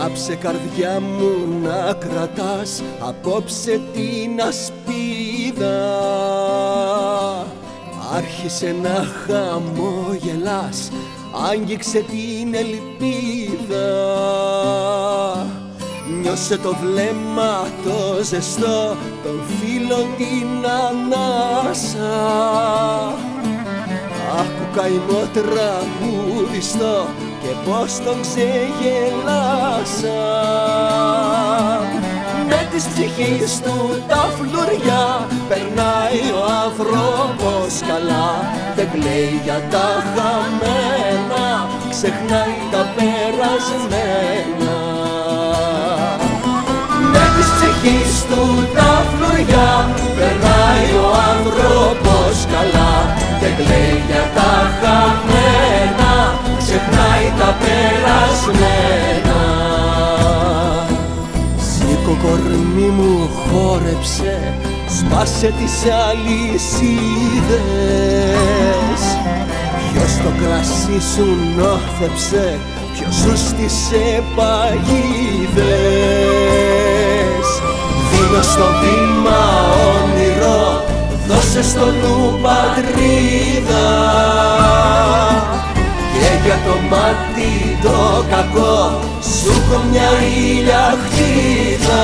Κάψε καρδιά μου να κρατάς απόψε την ασπίδα. Άρχισε να χαμογελάς, άγγιξε την ελπίδα. Νιώσε το βλέμμα το ζεστό, τον φίλο την ανάσα. Άκου καημό τραγουδιστό και πως τον ξεγελάσα. Με της ψυχής του τα φλουριά περνάει ο άνθρωπος καλά. Δεν κλαίει για τα χαμένα, ξεχνάει τα περασμένα. Με της ψυχής του τα φλουριά περνάει ο άνθρωπος καλά. Δεν κλαίει για τα χαμένα, ξεχνάει τα περασμένα. Σήκω κορμί μου, χόρεψε, σπάσε τις αλυσίδες. Ποιος το κρασί σου νόθεψε, ποιος σου στήσε παγίδες. Δίνω στο βήμα όνειρο, δώσε στο νου πατρίδα. Και για το μάτι το κακό σου έχω μια ηλιαχτίδα.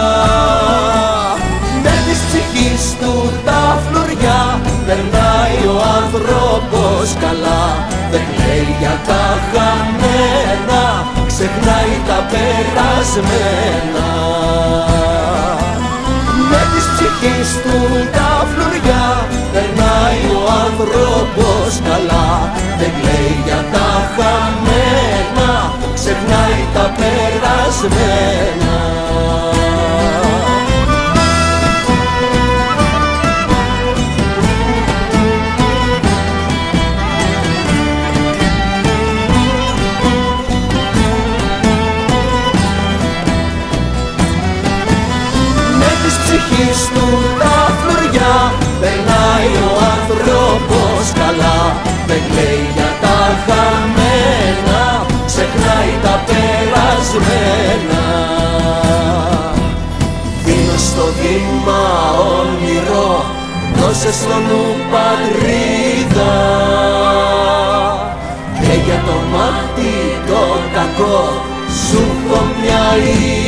Με της ψυχής του τα φλουριά περνάει ο άνθρωπος καλά. Δεν κλαίει για τα χαμένα, ξεχνάει τα περασμένα. Με της ψυχής του τα φλουριά περνάει ο άνθρωπος καλά. Δεν κλαίει για τα χαμένα, ξεχνάει τα περασμένα. Με της ψυχής του τα φλουριά περνάει ο άνθρωπος καλά. Δεν κλαίει για τα χαμένα, ξεχνάει τα περασμένα. Δίνω στο βήμα όνειρο, δώσε στο νου πατρίδα. Και για το μάτι το κακό σου έχω μια